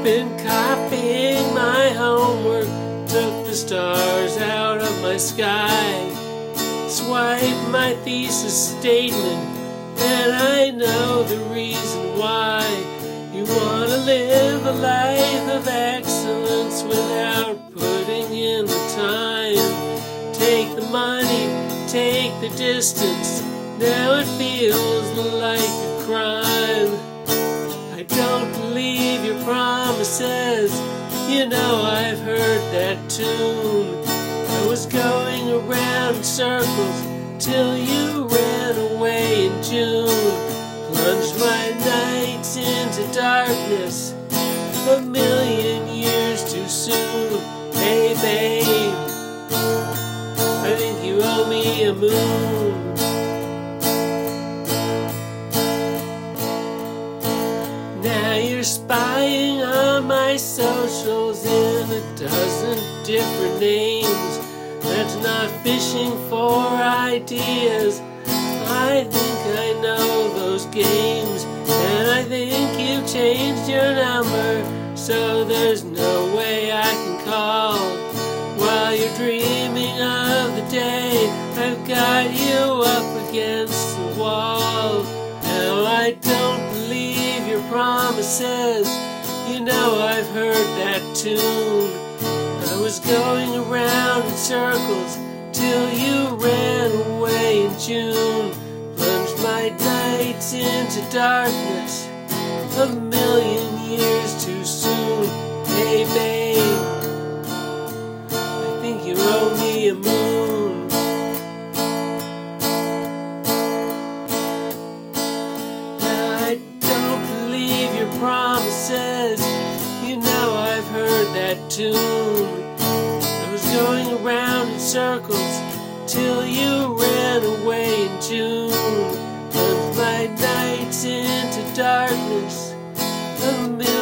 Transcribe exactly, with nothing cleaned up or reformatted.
been copying my homework, took the stars out of my sky, swiped my thesis statement, and I know the reason why. You want to live a life of excellence without putting in the time. Take the money, take the distance, now it feels like a crime. I don't believe your promises, you know I've heard that tune. I was going around in circles till you ran away in June. Plunged my nights into darkness a million years too soon. Hey babe, I think you owe me a moon. Now you're spying on my socials in a dozen different names. That's not fishing for ideas. I think I know those games, and I think you've changed your number, so there's no way I can call. While you're dreaming of the day I've got you up against the wall. Now I don't believe your promises, you know I've heard that tune. I was going around in circles till you ran away in June. Plunged my nights into darkness a million years too soon. Hey babe, I think you owe me a moon. Now I don't believe your promises, you know I've heard that tune. I was going around in circles till you ran away in June. Plunged my nights into darkness a million